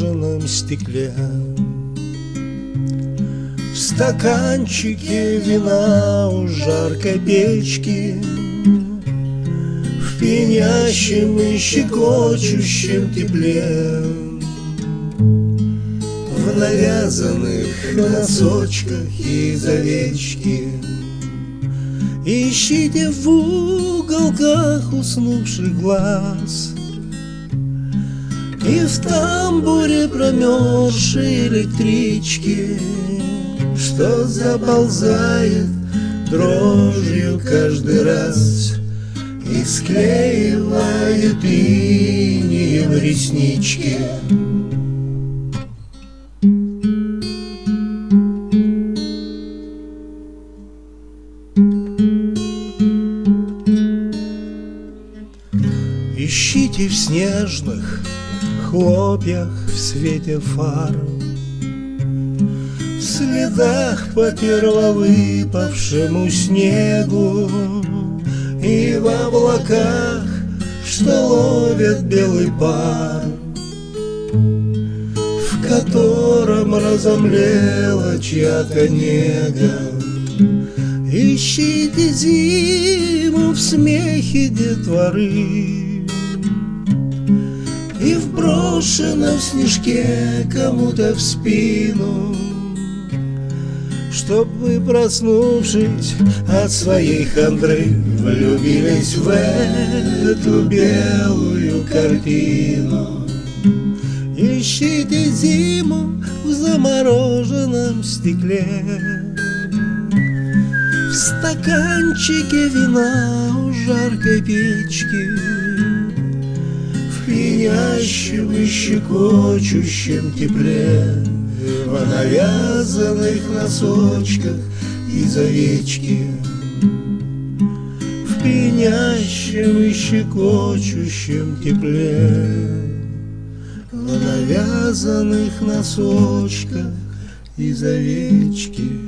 замороженном стекле. В стаканчике вина у жаркой печки, в пьянящем и щекочущем тепле, в навязанных носочках из овечки. Ищите в уголках уснувших глаз и в тамбуре промерзшей электрички, что заползает дрожью каждый раз и склеивает инеем реснички. Ищите в снежных хлопьях в свете фар, в следах по первовыпавшему снегу и в облаках, что ловят белый пар, в котором разомлела чья-то нега. Ищите зиму в смехе детворы и в брошенном снежке кому-то в спину, чтоб вы, проснувшись от своей хандры, влюбились в эту белую картину. Ищите зиму в замороженном стекле, в стаканчике вина у жаркой печки, в пьянящем и щекочущем тепле, в навязанных носочках из овечки, в пьянящем и щекочущем тепле, в навязанных носочках из овечки.